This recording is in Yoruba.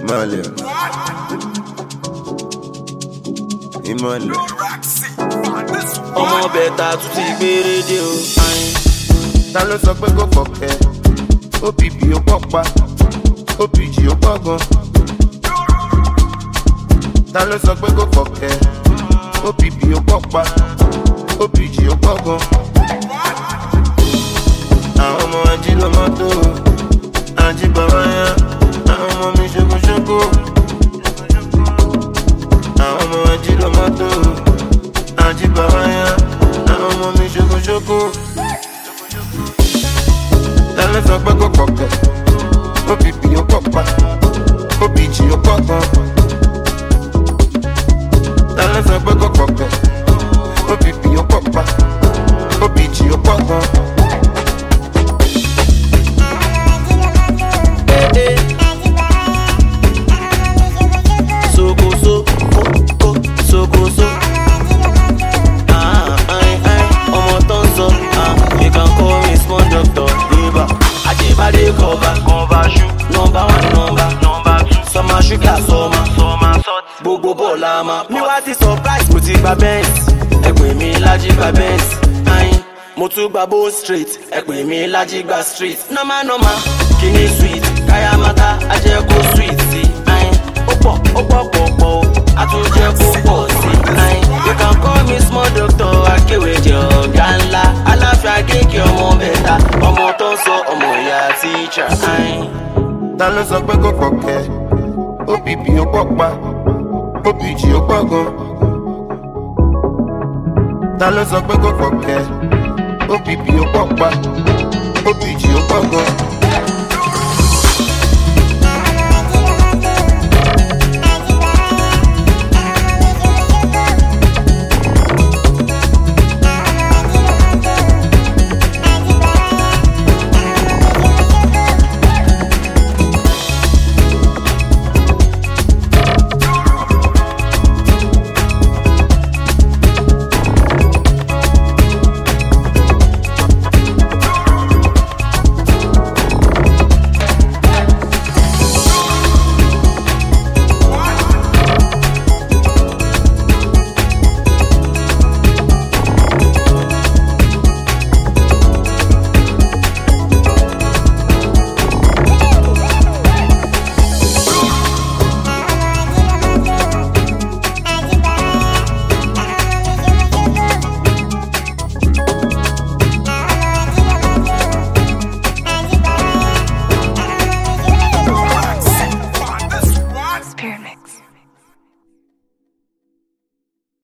ìmọ̀lẹ̀ ìmọ̀lẹ̀. ọmọ bẹ̀ta tún ti gbére dé o. Ta ló sọ pé kò fọ̀kẹ́? OPP ó pọ̀ pa, OPG ó pọ̀ gan. Ta ló sọ pé kò fọ̀kẹ́? OPP ó pọ̀ pa, OPG ó pọ̀ gan. Àwọn ọmọ ají ló mọ́tò, ají bàbá yá, àwọn ọmọ mi ṣokoṣoko. Àwọn ọmọ ají ló mọ́tò, ají bàbá yá, àwọn ọmọ mi ṣokoṣoko. Ta ló sọ pé kò fọ̀kẹ́? OPP ó pọ̀ pa, OPG ó pọ̀ gan. Ta ló sọ pé kò fọ̀kẹ́? OPP ó pọ̀ pa, OPG ó pọ̀ gan. Sokoso, sokoso. Ọmọ tó ń sọ, you can call me small doctor. River, Ajibade cover shoe. Number 1, number 2. Summer sugar, summer salt. Gbogbo bọ́ọ̀lù ma. Mi wá ti surprise, mo ti gba Benz. Ẹ pè mí Lájí gba Benz. Mo tún gba Bow Street. Ẹ pè mí Lájí gba street. Normal, kìíní sweet. Kaya mata, ajẹ́ kó sweet sí. Ó pọ̀, a tún jẹ́ kó pọ̀ sí. You can call me small doctor, akéwèjẹ ọ̀gá ńlá. Aláfíà kéèké ọmọ bẹ̀ta, ọmọ tó ń sọ ọmọ ìyá tíṣà. Ta ló sọ pé kò fọ̀kẹ́? OPP ó pọ̀ pa, OPG ó pọ̀ gan. Ta ló sọ pé kò fọ̀kẹ́? OPP ó pọ̀ pa,